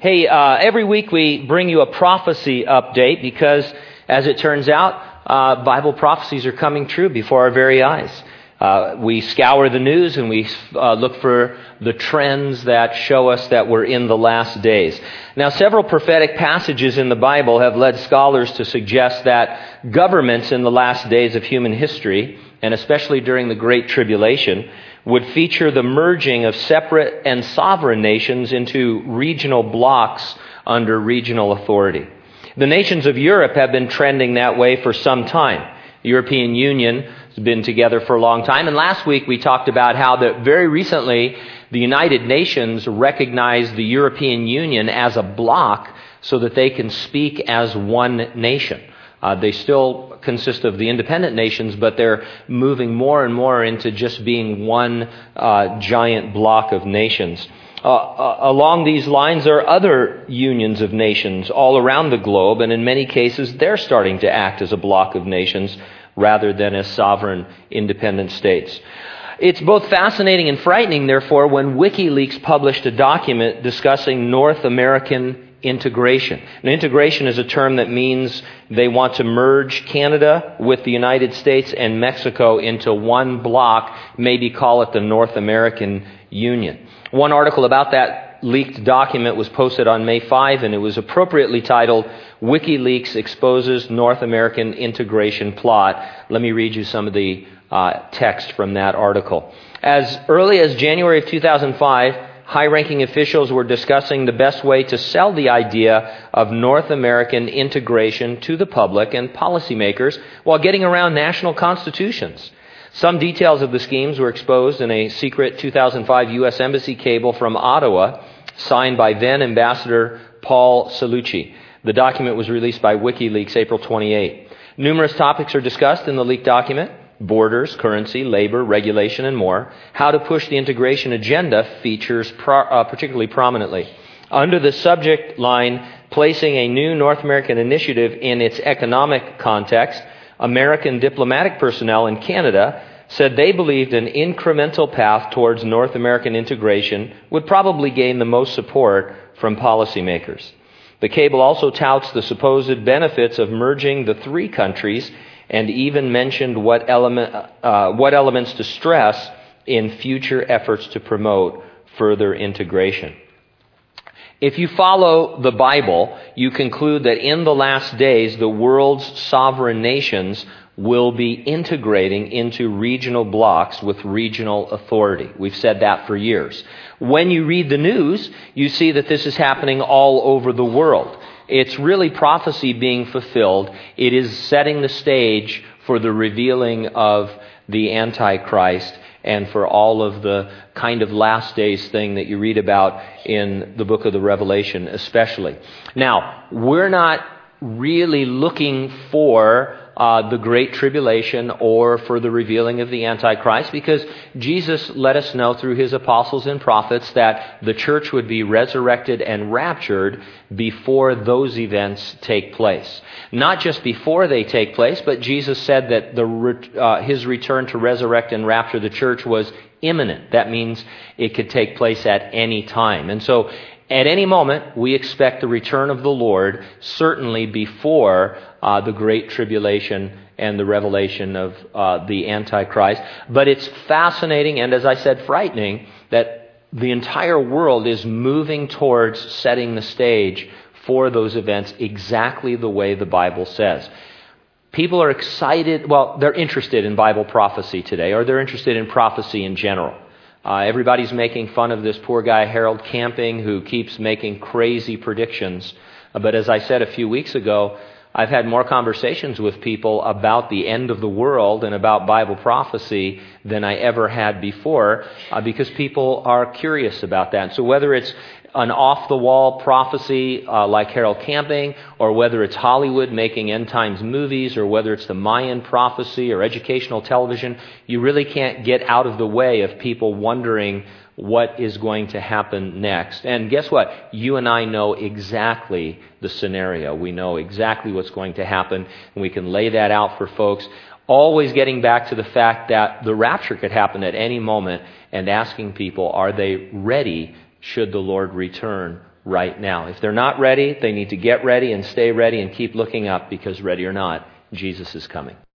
Hey, every week we bring you a prophecy update because, as it turns out, Bible prophecies are coming true before our very eyes. We scour the news and we look for the trends that show us that we're in the last days. Now, several prophetic passages in the Bible have led scholars to suggest that governments in the last days of human history, and especially during the Great Tribulation, would feature the merging of separate and sovereign nations into regional blocks under regional authority. The nations of Europe have been trending that way for some time. The European Union has been together for a long time. And last week we talked about how that very recently the United Nations recognized the European Union as a bloc so that they can speak as one nation. They still consist of the independent nations, but they're moving more and more into just being one giant block of nations. Along these lines, there are other unions of nations all around the globe, and in many cases, they're starting to act as a block of nations rather than as sovereign independent states. It's both fascinating and frightening, therefore, when WikiLeaks published a document discussing North American integration. Now, integration is a term that means they want to merge Canada with the United States and Mexico into one block, maybe call it the North American Union. One article about that leaked document was posted on May 5, and it was appropriately titled, WikiLeaks Exposes North American Integration Plot. Let me read you some of the text from that article. As early as January of 2005, high-ranking officials were discussing the best way to sell the idea of North American integration to the public and policymakers while getting around national constitutions. Some details of the schemes were exposed in a secret 2005 U.S. Embassy cable from Ottawa, signed by then Ambassador Paul Cellucci. The document was released by WikiLeaks April 28. Numerous topics are discussed in the leaked document: borders, currency, labor, regulation, and more. How to push the integration agenda features particularly prominently. Under the subject line, placing a new North American initiative in its economic context, American diplomatic personnel in Canada said they believed an incremental path towards North American integration would probably gain the most support from policymakers. The cable also touts the supposed benefits of merging the three countries and even mentioned what elements to stress in future efforts to promote further integration. If you follow the Bible, you conclude that in the last days, the world's sovereign nations will be integrating into regional blocks with regional authority. We've said that for years. When you read the news, you see that this is happening all over the world. It's really prophecy being fulfilled. It is setting the stage for the revealing of the Antichrist and for all of the kind of last days thing that you read about in the book of the Revelation especially. Now, we're not really looking for the Great Tribulation or for the revealing of the Antichrist, because Jesus let us know through his apostles and prophets that the church would be resurrected and raptured before those events take place. Not just before they take place, but Jesus said that his return to resurrect and rapture the church was imminent. That means it could take place at any time. And so at any moment, we expect the return of the Lord, certainly before the Great Tribulation and the revelation of the Antichrist. But it's fascinating and, as I said, frightening that the entire world is moving towards setting the stage for those events exactly the way the Bible says. People are excited, they're interested in Bible prophecy today, or they're interested in prophecy in general. Everybody's making fun of this poor guy, Harold Camping, who keeps making crazy predictions. But as I said a few weeks ago, I've had more conversations with people about the end of the world and about Bible prophecy than I ever had before, because people are curious about that. So whether it's an off-the-wall prophecy like Harold Camping, or whether it's Hollywood making end-times movies, or whether it's the Mayan prophecy or educational television, you really can't get out of the way of people wondering what is going to happen next. And guess what? You and I know exactly the scenario. We know exactly what's going to happen, and we can lay that out for folks, always getting back to the fact that the rapture could happen at any moment, and asking people, are they ready should the Lord return right now. If they're not ready, they need to get ready and stay ready and keep looking up, because ready or not, Jesus is coming.